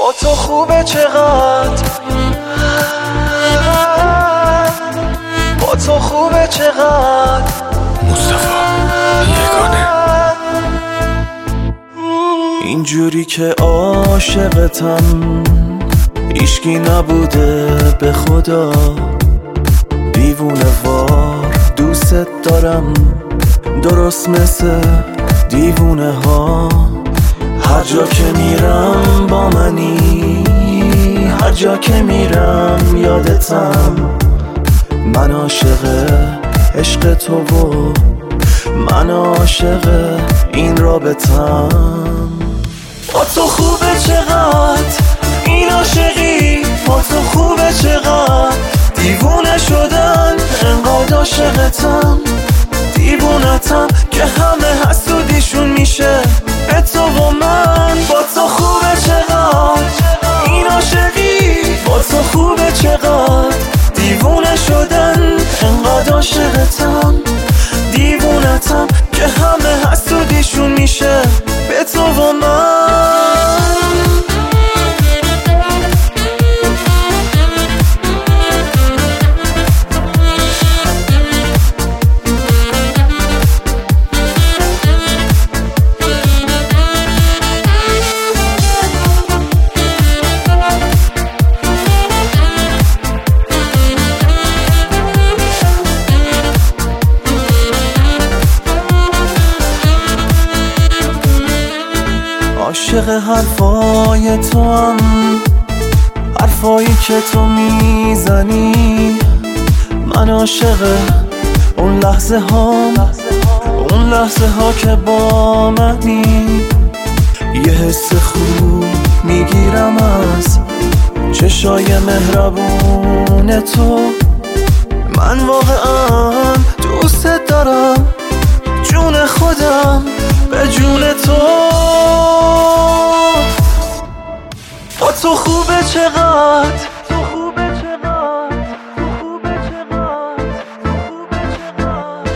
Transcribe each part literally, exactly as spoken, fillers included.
با تو خوبه چقدر، با تو خوبه چقدر. مصطفی یگانه. اینجوری که عاشقتم هیچکی نبوده به خدا، دیوونه وار دوست دارم درست مثل دیوونه ها. هر جا که میرم با منی، هر جا که میرم یادتم. من عاشق عشق تو و من عاشق این رابطم. با تو خوبه چقدر این عاشقی، با تو خوبه چقدر دیوونه شدن. انقدر عاشقتم دیوونتم که همه حسودیشون میشه به تو و من. با تو خوبه چقدر این عاشقی، با تو خوبه چقدر دیوونه شدن. انقدر عاشقتم دیوونتم که همه حسودیشون میشه به تو و من. عاشق حرفای تو هم، حرفایی که تو میزنی. من عاشق اون لحظه ها، اون لحظه ها که با منی. یه حس خوب میگیرم از چشای مهربون تو. من واقعا دوست دارم جون خودم به جون تو. با تو خوبه چقدر، تو خوبه چقدر، تو خوبه چقدر، تو خوبه چقدر.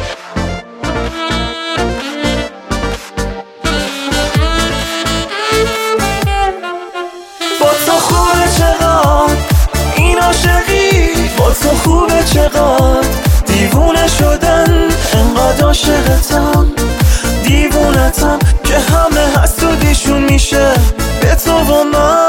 با تو خوبه چقدر این عاشقی، با تو خوبه چقدر دیوونه شدن. انقدر عاشقتم دیوونتم که همه حسودیشون میشه به تو و من.